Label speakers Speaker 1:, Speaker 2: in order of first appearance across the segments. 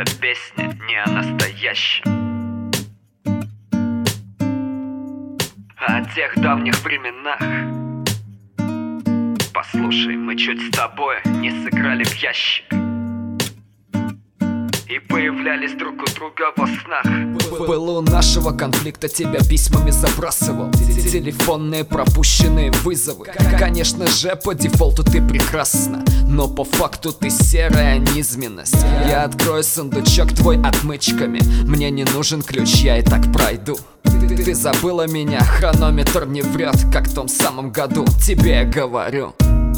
Speaker 1: Эта песня не о настоящем, а о тех давних временах. Послушай, мы чуть с тобой не сыграли в ящик и появлялись друг у друга во снах.
Speaker 2: Было у нашего конфликта, тебя письмами забрасывал, телефонные пропущенные вызовы. Конечно же, по дефолту ты прекрасна, но по факту ты серая низменность. Я открою сундучок твой отмычками, мне не нужен ключ, я и так пройду. Ты забыла меня, хронометр не врет, как в том самом году. Тебе я говорю: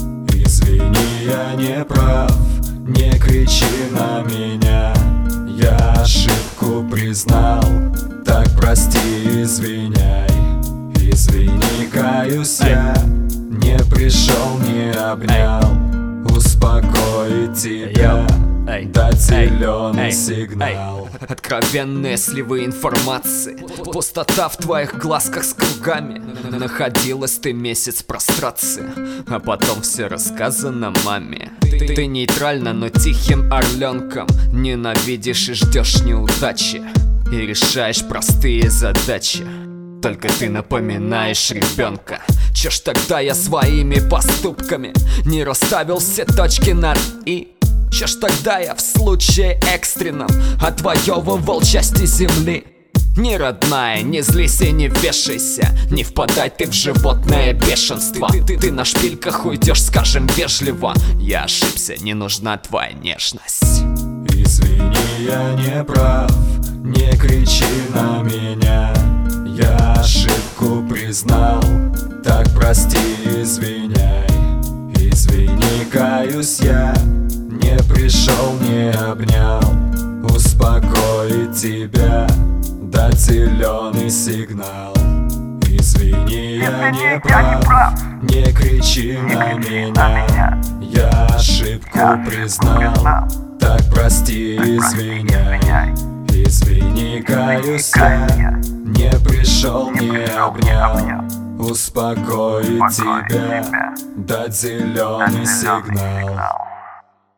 Speaker 3: извини, я не прав, не кричи на меня. Я ошибку признал, так прости, извиняй. Извини, каюсь я, не пришел, не обнял. Успокоить тебя, дать зеленый сигнал.
Speaker 2: Откровенные сливы информации, пустота в твоих глазках с кругами. Находилась ты месяц в прострации, а потом все рассказано маме. Ты нейтральна, но тихим орленком ненавидишь и ждешь неудачи, и решаешь простые задачи. Только ты напоминаешь ребенка. Че ж тогда я своими поступками не расставил все точки над «и»? Че ж тогда я в случае экстренном отвоевывал части земли? Не, родная, не злись и не вешайся, не впадай ты в животное бешенство. Ты на шпильках уйдешь, скажем вежливо: я ошибся, не нужна твоя нежность.
Speaker 3: Извини, я не прав, не кричи на меня. Я ошибку признал, так прости, извиняй. Извини, каюсь я, не пришел, не обнял. Успокоить тебя, дать зеленый сигнал. Извини, я не прав, не кричи на меня. Я ошибку признал, так прости, извиняй. Извини, каюсь я, не пришел, не обнял. Успокоить тебя, дать зеленый сигнал.